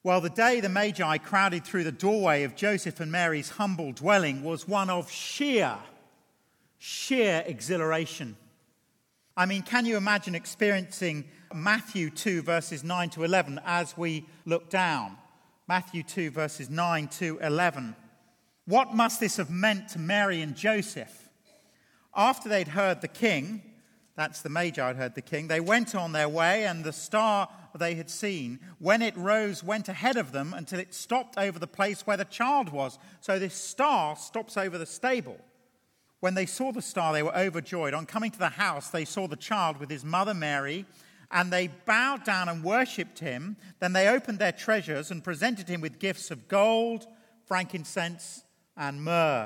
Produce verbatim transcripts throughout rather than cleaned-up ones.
Well, the day the Magi crowded through the doorway of Joseph and Mary's humble dwelling was one of sheer, sheer exhilaration. I mean, can you imagine experiencing Matthew two, verses nine to eleven as we look down? Matthew two, verses nine to eleven. What must this have meant to Mary and Joseph? After they'd heard the king, that's the Magi had heard the king, they went on their way, and the star they had seen, when it rose, went ahead of them until it stopped over the place where the child was. So this star stops over the stable. When they saw the star, they were overjoyed. On coming to the house, they saw the child with his mother Mary, and they bowed down and worshipped him. Then they opened their treasures and presented him with gifts of gold, frankincense, and myrrh.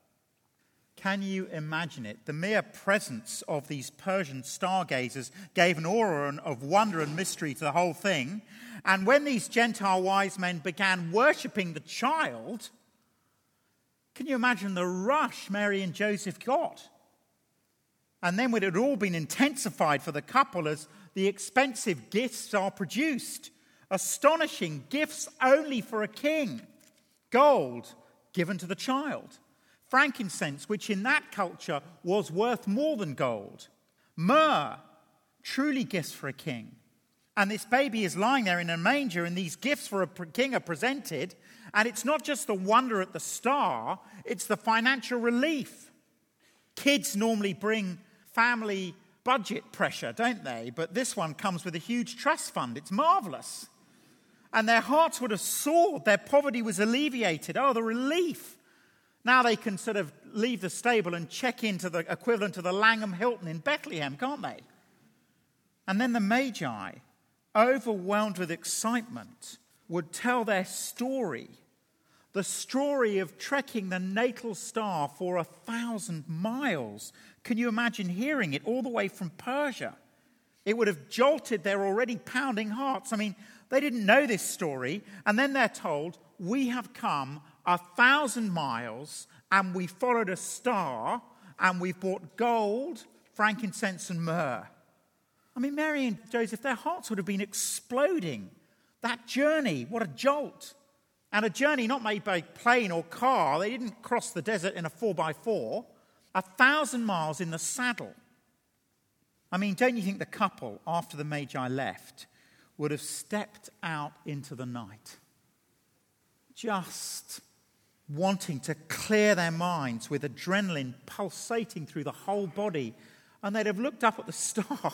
Can you imagine it? The mere presence of these Persian stargazers gave an aura of wonder and mystery to the whole thing. And when these Gentile wise men began worshipping the child, can you imagine the rush Mary and Joseph got? And then when it had all been intensified for the couple as the expensive gifts are produced, astonishing gifts only for a king, gold given to the child. Frankincense, which in that culture was worth more than gold. Myrrh, truly gifts for a king. And this baby is lying there in a manger, and these gifts for a king are presented. And it's not just the wonder at the star, it's the financial relief. Kids normally bring family budget pressure, don't they? But this one comes with a huge trust fund. It's marvelous. And their hearts would have soared. Their poverty was alleviated. Oh, the relief. Now they can sort of leave the stable and check into the equivalent of the Langham Hilton in Bethlehem, can't they? And then the Magi, overwhelmed with excitement, would tell their story, the story of trekking the natal star for a thousand miles. Can you imagine hearing it all the way from Persia? It would have jolted their already pounding hearts. I mean, they didn't know this story, and then they're told, we have come a thousand miles, and we followed a star, and we've bought gold, frankincense, and myrrh. I mean, Mary and Joseph, their hearts would have been exploding. That journey, what a jolt. And a journey not made by plane or car. They didn't cross the desert in a four by four. A thousand miles in the saddle. I mean, don't you think the couple, after the Magi left, would have stepped out into the night? Just wanting to clear their minds with adrenaline pulsating through the whole body. And they'd have looked up at the star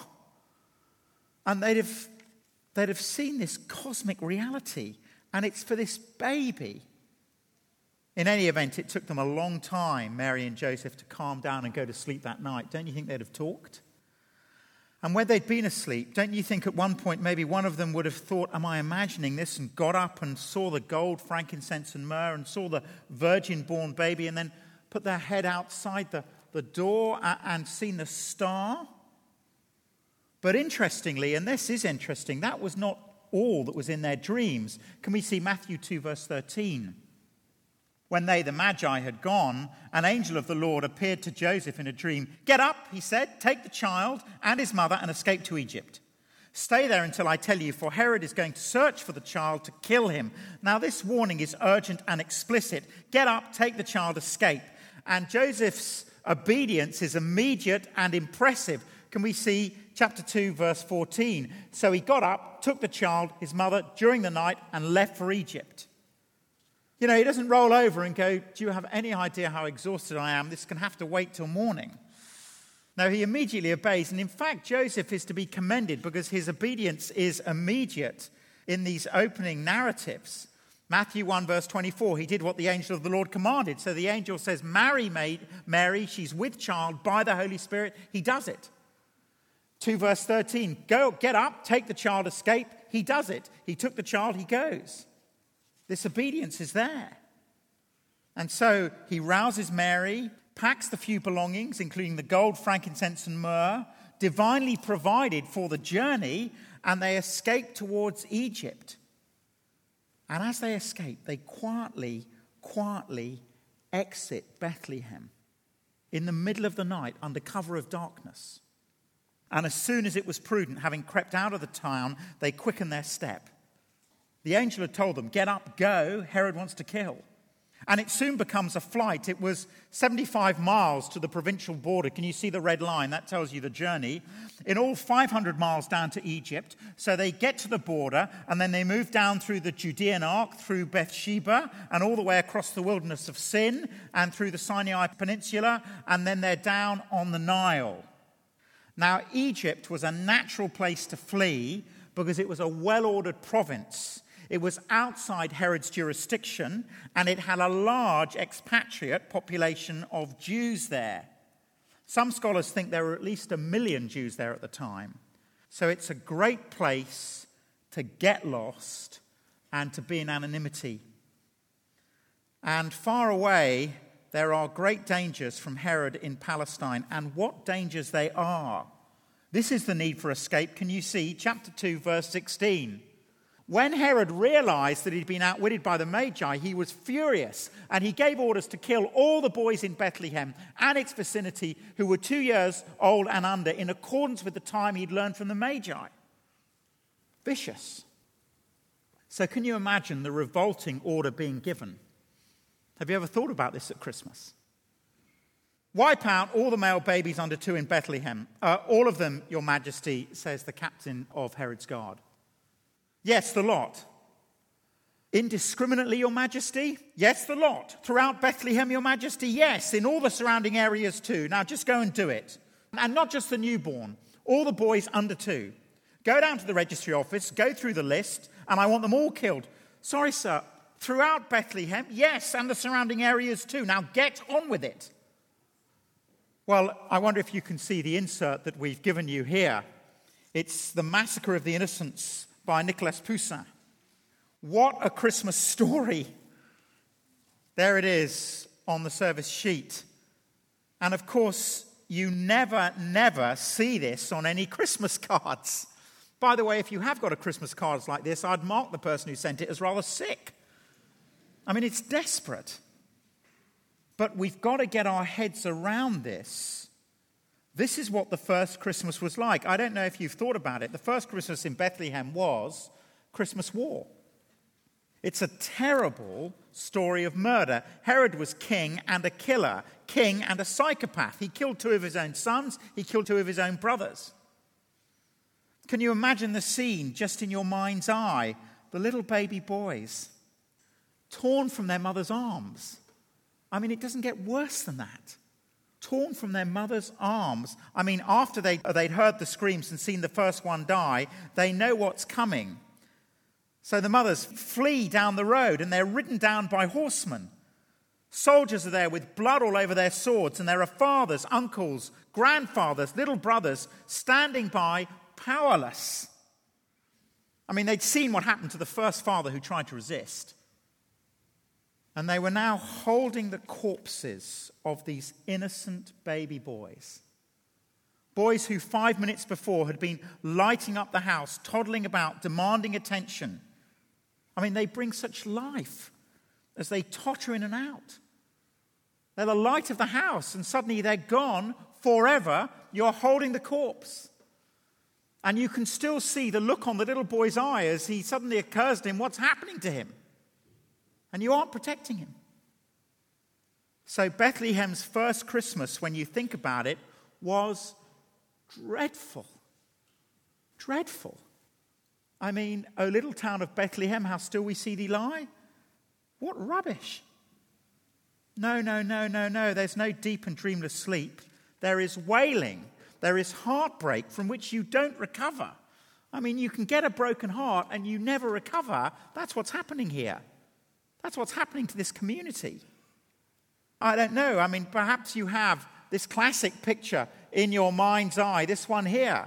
and they'd have, they'd have seen this cosmic reality. And it's for this baby. In any event, it took them a long time, Mary and Joseph, to calm down and go to sleep that night. Don't you think they'd have talked? And when they'd been asleep, don't you think at one point maybe one of them would have thought, am I imagining this? And got up and saw the gold, frankincense, and myrrh, and saw the virgin-born baby, and then put their head outside the, the door and seen the star? But interestingly, and this is interesting, that was not all that was in their dreams. Can we see Matthew two, verse thirteen? When they, the Magi, had gone, an angel of the Lord appeared to Joseph in a dream. Get up, he said, take the child and his mother and escape to Egypt. Stay there until I tell you, for Herod is going to search for the child to kill him. Now this warning is urgent and explicit. Get up, take the child, escape. And Joseph's obedience is immediate and impressive. Can we see chapter two, verse fourteen? So he got up, took the child, his mother, during the night, and left for Egypt. You know, he doesn't roll over and go, do you have any idea how exhausted I am? This can have to wait till morning. No, he immediately obeys. And in fact, Joseph is to be commended because his obedience is immediate in these opening narratives. Matthew one, verse twenty-four, he did what the angel of the Lord commanded. So the angel says, marry Mary, she's with child by the Holy Spirit. He does it. two, verse thirteen, go, get up, take the child, escape. He does it. He took the child, he goes. This obedience is there. And so he rouses Mary, packs the few belongings, including the gold, frankincense, and myrrh, divinely provided for the journey, and they escape towards Egypt. And as they escape, they quietly, quietly exit Bethlehem in the middle of the night under cover of darkness. And as soon as it was prudent, having crept out of the town, they quickened their step. The angel had told them, get up, go, Herod wants to kill. And it soon becomes a flight. It was seventy-five miles to the provincial border. Can you see the red line? That tells you the journey. In all, five hundred miles down to Egypt. So they get to the border, and then they move down through the Judean Arc, through Bathsheba, and all the way across the wilderness of Sin, and through the Sinai Peninsula, and then they're down on the Nile. Now, Egypt was a natural place to flee because it was a well-ordered province. It was outside Herod's jurisdiction, and it had a large expatriate population of Jews there. Some scholars think there were at least a million Jews there at the time. So it's a great place to get lost and to be in anonymity. And far away, there are great dangers from Herod in Palestine, and what dangers they are. This is the need for escape. Can you see? Chapter two, verse sixteen. When Herod realized that he'd been outwitted by the Magi, he was furious, and he gave orders to kill all the boys in Bethlehem and its vicinity who were two years old and under, in accordance with the time he'd learned from the Magi. Vicious. So can you imagine the revolting order being given? Have you ever thought about this at Christmas? Wipe out all the male babies under two in Bethlehem. Uh, all of them, Your Majesty, says the captain of Herod's guard. Yes, the lot. Indiscriminately, Your Majesty? Yes, the lot. Throughout Bethlehem, Your Majesty? Yes, in all the surrounding areas too. Now just go and do it. And not just the newborn, all the boys under two. Go down to the registry office, go through the list, and I want them all killed. Sorry, sir. Throughout Bethlehem? Yes, and the surrounding areas too. Now get on with it. Well, I wonder if you can see the insert that we've given you here. It's The Massacre of the Innocents by Nicolas Poussin. What a Christmas story. There it is on the service sheet. And of course, you never, never see this on any Christmas cards. By the way, if you have got a Christmas card like this, I'd mark the person who sent it as rather sick. I mean, it's desperate. But we've got to get our heads around this. This is what the first Christmas was like. I don't know if you've thought about it. The first Christmas in Bethlehem was Christmas war. It's a terrible story of murder. Herod was king and a killer, king and a psychopath. He killed two of his own sons. He killed two of his own brothers. Can you imagine the scene just in your mind's eye? The little baby boys torn from their mother's arms. I mean, it doesn't get worse than that. Torn from their mother's arms. I mean, after they, they'd heard the screams and seen the first one die, they know what's coming. So the mothers flee down the road, and they're ridden down by horsemen. Soldiers are there with blood all over their swords, and there are fathers, uncles, grandfathers, little brothers standing by, powerless. I mean, they'd seen what happened to the first father who tried to resist. And they were now holding the corpses of these innocent baby boys. Boys who five minutes before had been lighting up the house, toddling about, demanding attention. I mean, they bring such life as they totter in and out. They're the light of the house, and suddenly they're gone forever. You're holding the corpse. And you can still see the look on the little boy's eye as he suddenly occurs to him what's happening to him. And you aren't protecting him. So Bethlehem's first Christmas, when you think about it, was dreadful. Dreadful. I mean, O little town of Bethlehem, how still we see thee lie? What rubbish. No, no, no, no, no. There's no deep and dreamless sleep. There is wailing. There is heartbreak from which you don't recover. I mean, you can get a broken heart and you never recover. That's what's happening here. That's what's happening to this community. I don't know. I mean, perhaps you have this classic picture in your mind's eye, this one here,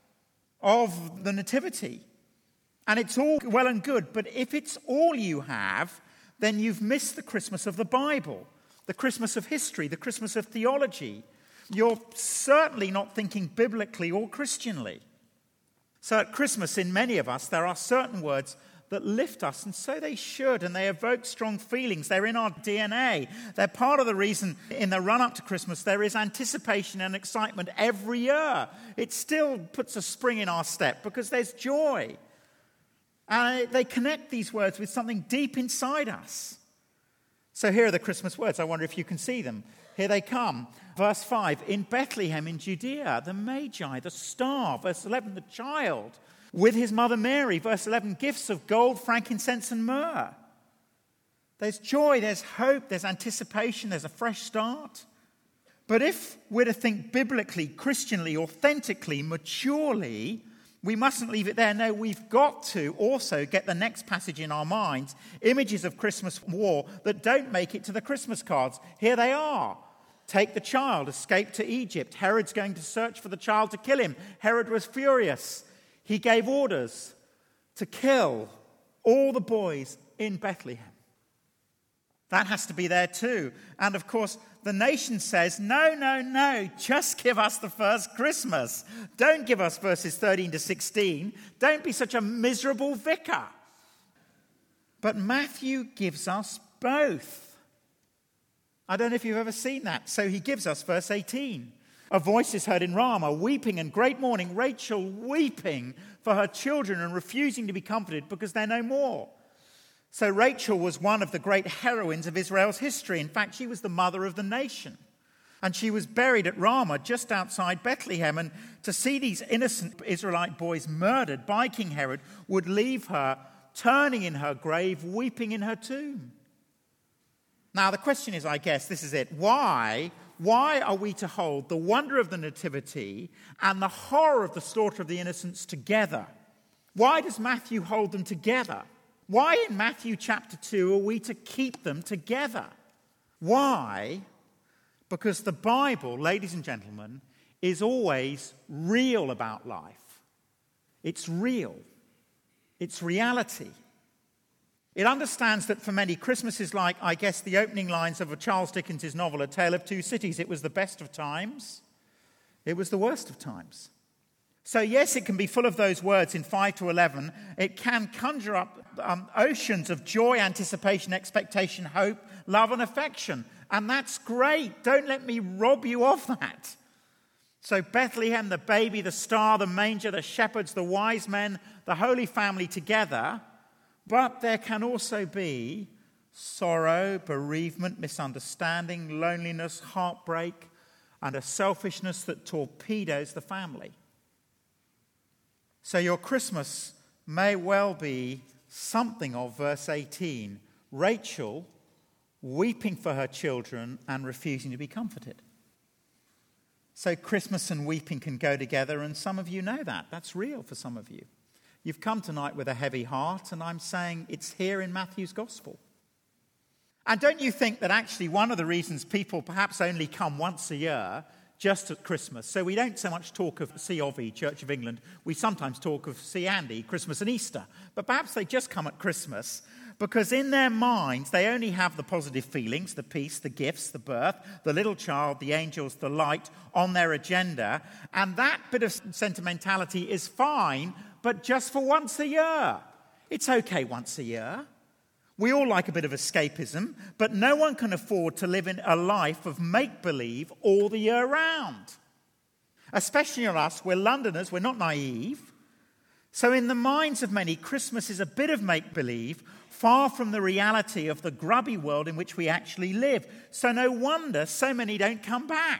of the Nativity. And it's all well and good, but if it's all you have, then you've missed the Christmas of the Bible, the Christmas of history, the Christmas of theology. You're certainly not thinking biblically or Christianly. So at Christmas, in many of us, there are certain words that lift us, and so they should, and they evoke strong feelings. They're in our D N A. They're part of the reason in the run-up to Christmas there is anticipation and excitement every year. It still puts a spring in our step because there's joy. And they connect these words with something deep inside us. So here are the Christmas words. I wonder if you can see them. Here they come. Verse five, in Bethlehem in Judea, the Magi, the star. Verse eleven, the child with his mother Mary. Verse eleven, gifts of gold, frankincense, and myrrh. There's joy, there's hope, there's anticipation, there's a fresh start. But if we're to think biblically, Christianly, authentically, maturely, we mustn't leave it there. No, we've got to also get the next passage in our minds, images of Christmas war that don't make it to the Christmas cards. Here they are. Take the child, escape to Egypt. Herod's going to search for the child to kill him. Herod was furious. He gave orders to kill all the boys in Bethlehem. That has to be there too. And of course, the nation says, no, no, no, just give us the first Christmas. Don't give us verses thirteen to sixteen. Don't be such a miserable vicar. But Matthew gives us both. I don't know if you've ever seen that. So he gives us verse eighteen. A voice is heard in Ramah, weeping and great mourning, Rachel weeping for her children and refusing to be comforted because they're no more. So Rachel was one of the great heroines of Israel's history. In fact, she was the mother of the nation. And she was buried at Ramah, just outside Bethlehem. And to see these innocent Israelite boys murdered by King Herod would leave her turning in her grave, weeping in her tomb. Now, the question is, I guess, this is it. Why, why are we to hold the wonder of the Nativity and the horror of the slaughter of the innocents together? Why does Matthew hold them together? Why in Matthew chapter two are we to keep them together? Why? Because the Bible, ladies and gentlemen, is always real about life. It's real. It's reality. It understands that for many, Christmas is like, I guess, the opening lines of a Charles Dickens' novel, A Tale of Two Cities. It was the best of times. It was the worst of times. So yes, it can be full of those words in five to eleven. It can conjure up um, oceans of joy, anticipation, expectation, hope, love and affection. And that's great. Don't let me rob you of that. So Bethlehem, the baby, the star, the manger, the shepherds, the wise men, the Holy Family together. But there can also be sorrow, bereavement, misunderstanding, loneliness, heartbreak, and a selfishness that torpedoes the family. So your Christmas may well be something of verse eighteen. Rachel weeping for her children and refusing to be comforted. So Christmas and weeping can go together, and some of you know that. That's real for some of you. You've come tonight with a heavy heart, and I'm saying it's here in Matthew's Gospel. And don't you think that actually one of the reasons people perhaps only come once a year, just at Christmas, so we don't so much talk of C O V, Church of England, we sometimes talk of C Andy, Christmas and Easter, but perhaps they just come at Christmas because in their minds they only have the positive feelings, the peace, the gifts, the birth, the little child, the angels, the light on their agenda, and that bit of sentimentality is fine, but just for once a year. It's okay once a year. We all like a bit of escapism, but no one can afford to live in a life of make-believe all the year round. Especially us, we're Londoners, we're not naive. So in the minds of many, Christmas is a bit of make-believe, far from the reality of the grubby world in which we actually live. So no wonder so many don't come back.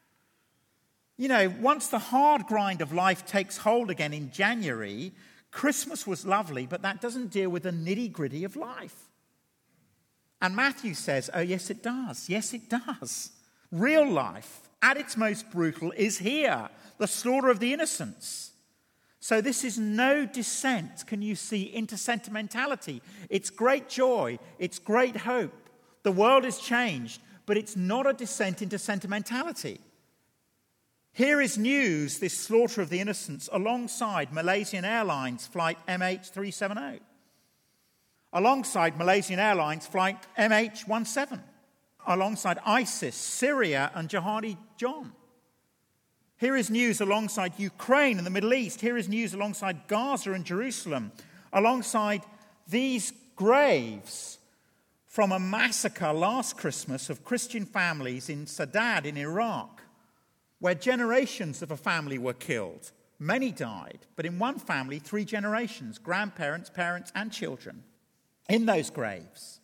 You know, once the hard grind of life takes hold again in January, Christmas was lovely, but that doesn't deal with the nitty-gritty of life. And Matthew says, oh, yes, it does. Yes, it does. Real life, at its most brutal, is here. The slaughter of the innocents. So this is no descent, can you see, into sentimentality. It's great joy. It's great hope. The world is changed, but it's not a descent into sentimentality. Here is news, this slaughter of the innocents, alongside Malaysian Airlines flight M H three seventy, alongside Malaysian Airlines flight M H seventeen, alongside ISIS, Syria, and Jihadi John. Here is news alongside Ukraine and the Middle East. Here is news alongside Gaza and Jerusalem, alongside these graves from a massacre last Christmas of Christian families in Saddad in Iraq, where generations of a family were killed Many died, but in one family, three generations, grandparents, parents, and children, in those graves.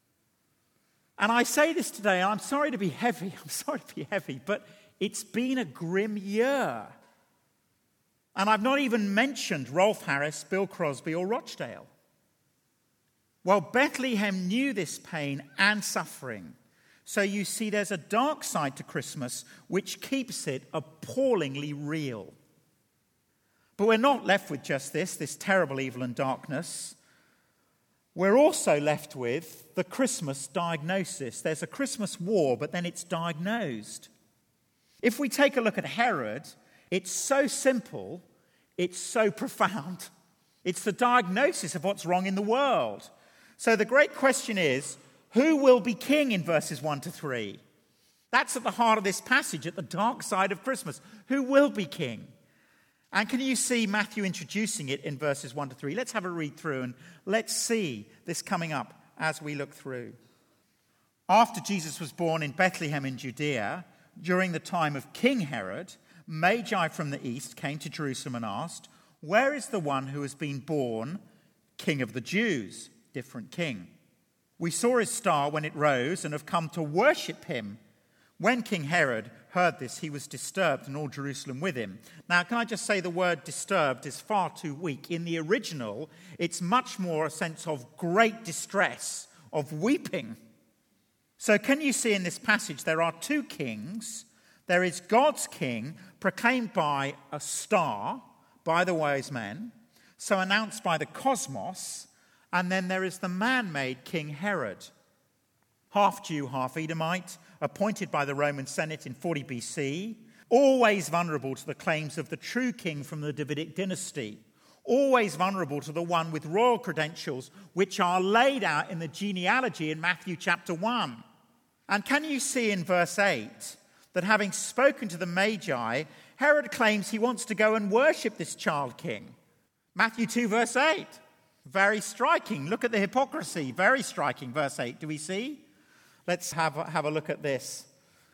And I say this today, I'm sorry to be heavy, I'm sorry to be heavy, but it's been a grim year. And I've not even mentioned Rolf Harris, Bill Crosby, or Rochdale. Well, Bethlehem knew this pain and suffering. So you see, there's a dark side to Christmas which keeps it appallingly real. But we're not left with just this, this terrible evil and darkness. We're also left with the Christmas diagnosis. There's a Christmas war, but then it's diagnosed. If we take a look at Herod, it's so simple, it's so profound. It's the diagnosis of what's wrong in the world. So the great question is, who will be king in verses one to three? That's at the heart of this passage, at the dark side of Christmas. Who will be king? And can you see Matthew introducing it in verses one to three? Let's have a read through and let's see this coming up as we look through. After Jesus was born in Bethlehem in Judea, during the time of King Herod, Magi from the east came to Jerusalem and asked, "Where is the one who has been born King of the Jews?" Different king. "We saw his star when it rose and have come to worship him." When King Herod heard this, he was disturbed, and all Jerusalem with him. Now, can I just say the word disturbed is far too weak. In the original, it's much more a sense of great distress, of weeping. So can you see in this passage there are two kings. There is God's king, proclaimed by a star, by the wise men, so announced by the cosmos, and then there is the man-made King Herod, half Jew, half Edomite, appointed by the Roman Senate in forty B C, always vulnerable to the claims of the true king from the Davidic dynasty, always vulnerable to the one with royal credentials which are laid out in the genealogy in Matthew chapter one. And can you see in verse eight that having spoken to the Magi, Herod claims he wants to go and worship this child king? Matthew two verse eight. Very striking. Look at the hypocrisy. Very striking. Verse eight. Do we see? Let's have a, have a look at this.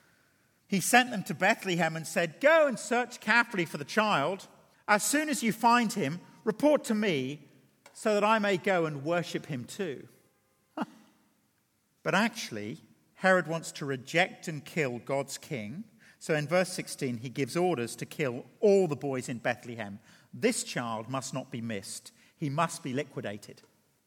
He sent them to Bethlehem and said, "Go and search carefully for the child. As soon as you find him, report to me so that I may go and worship him too." But actually, Herod wants to reject and kill God's king. So in verse sixteen, he gives orders to kill all the boys in Bethlehem. This child must not be missed. He must be liquidated.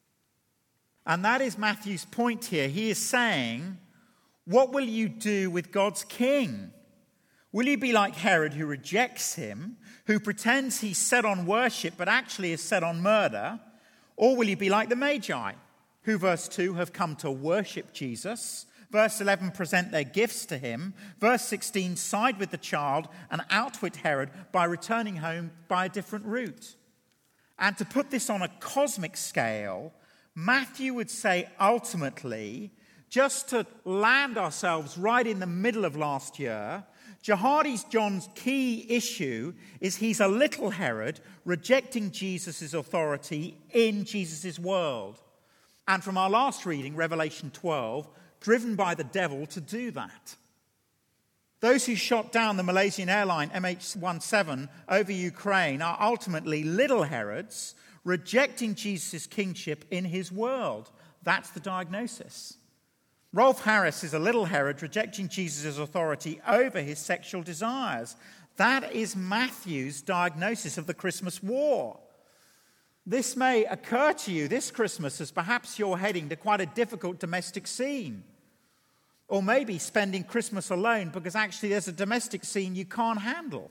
And that is Matthew's point here. He is saying, what will you do with God's king? Will you be like Herod, who rejects him, who pretends he's set on worship but actually is set on murder? Or will you be like the Magi, who, verse two, have come to worship Jesus? Verse eleven, present their gifts to him. Verse sixteen, side with the child and outwit Herod by returning home by a different route. And to put this on a cosmic scale, Matthew would say ultimately, just to land ourselves right in the middle of last year, Jihadi's John's key issue is he's a little Herod rejecting Jesus' authority in Jesus' world. And from our last reading, Revelation twelve, driven by the devil to do that. Those who shot down the Malaysian airline M H seventeen over Ukraine are ultimately little Herods rejecting Jesus' kingship in his world. That's the diagnosis. Rolf Harris is a little Herod rejecting Jesus' authority over his sexual desires. That is Matthew's diagnosis of the Christmas war. This may occur to you this Christmas as perhaps you're heading to quite a difficult domestic scene. Or maybe spending Christmas alone because actually there's a domestic scene you can't handle.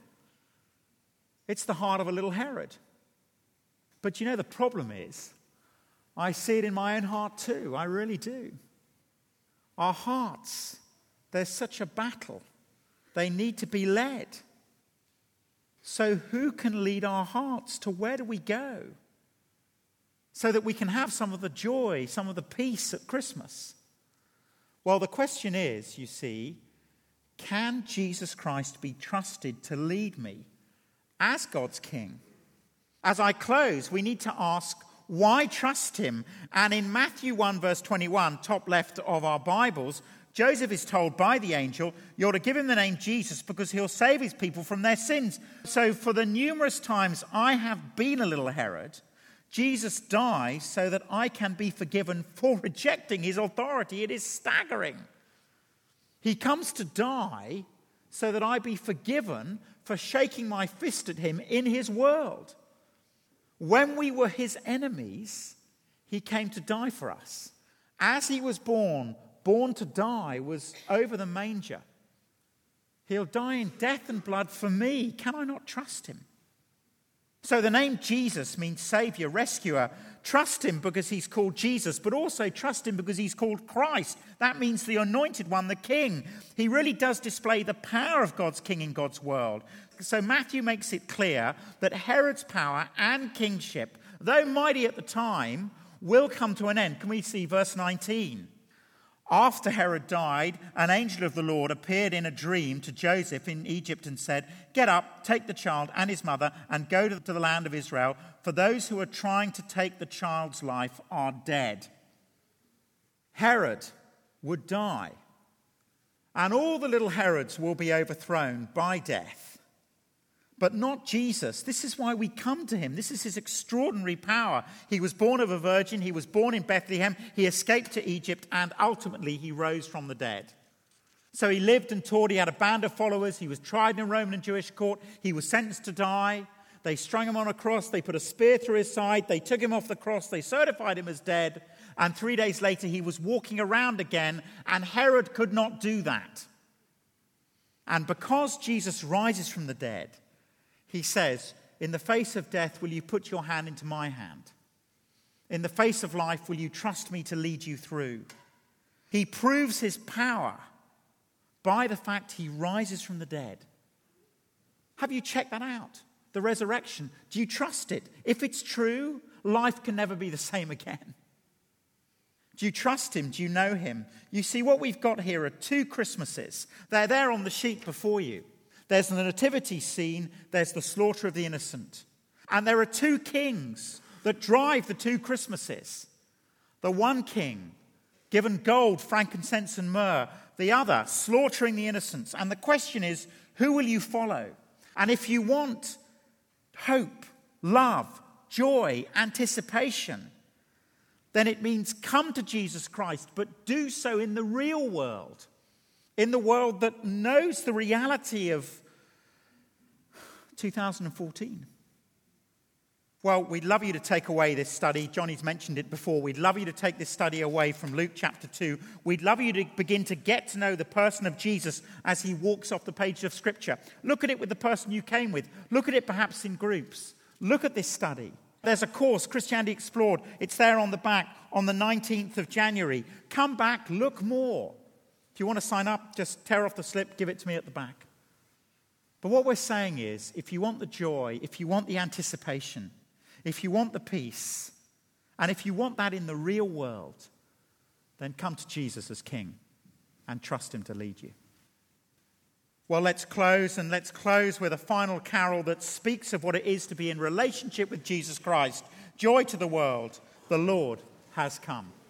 It's the heart of a little Herod. But you know, the problem is, I see it in my own heart too. I really do. Our hearts, there's such a battle. They need to be led. So who can lead our hearts? To where do we go? So that we can have some of the joy, some of the peace at Christmas. Well, the question is, you see, can Jesus Christ be trusted to lead me as God's king? As I close, we need to ask, why trust him? And in Matthew one, verse twenty-one, top left of our Bibles, Joseph is told by the angel, you're to give him the name Jesus because he'll save his people from their sins. So for the numerous times I have been a little Herod, Jesus dies so that I can be forgiven for rejecting his authority. It is staggering. He comes to die so that I be forgiven for shaking my fist at him in his world. When we were his enemies, he came to die for us. As he was born, born to die was over the manger. He'll die in death and blood for me. Can I not trust him? So the name Jesus means Savior, Rescuer. Trust him because he's called Jesus, but also trust him because he's called Christ. That means the Anointed One, the King. He really does display the power of God's King in God's world. So Matthew makes it clear that Herod's power and kingship, though mighty at the time, will come to an end. Can we see verse nineteen? After Herod died, an angel of the Lord appeared in a dream to Joseph in Egypt and said, get up, take the child and his mother and go to the land of Israel, for those who are trying to take the child's life are dead. Herod would die, and all the little Herods will be overthrown by death. But not Jesus. This is why we come to him. This is his extraordinary power. He was born of a virgin. He was born in Bethlehem. He escaped to Egypt, and ultimately he rose from the dead. So he lived and taught. He had a band of followers. He was tried in a Roman and Jewish court. He was sentenced to die. They strung him on a cross. They put a spear through his side. They took him off the cross. They certified him as dead. And three days later, he was walking around again, and Herod could not do that. And because Jesus rises from the dead, he says, in the face of death, will you put your hand into my hand? In the face of life, will you trust me to lead you through? He proves his power by the fact he rises from the dead. Have you checked that out? The resurrection. Do you trust it? If it's true, life can never be the same again. Do you trust him? Do you know him? You see, what we've got here are two Christmases. They're there on the sheet before you. There's the nativity scene, there's the slaughter of the innocent. And there are two kings that drive the two Christmases. The one king, given gold, frankincense and myrrh. The other, slaughtering the innocents. And the question is, who will you follow? And if you want hope, love, joy, anticipation, then it means come to Jesus Christ, but do so in the real world. In the world that knows the reality of two thousand fourteen. Well, we'd love you to take away this study. Johnny's mentioned it before. We'd love you to take this study away from Luke chapter two. We'd love you to begin to get to know the person of Jesus as he walks off the page of Scripture. Look at it with the person you came with. Look at it perhaps in groups. Look at this study. There's a course, Christianity Explored. It's there on the back on the nineteenth of January. Come back, look more. If you want to sign up, just tear off the slip, give it to me at the back. But what we're saying is, if you want the joy, if you want the anticipation, if you want the peace, and if you want that in the real world, then come to Jesus as King and trust him to lead you. Well, let's close, and let's close with a final carol that speaks of what it is to be in relationship with Jesus Christ. Joy to the world, the Lord has come.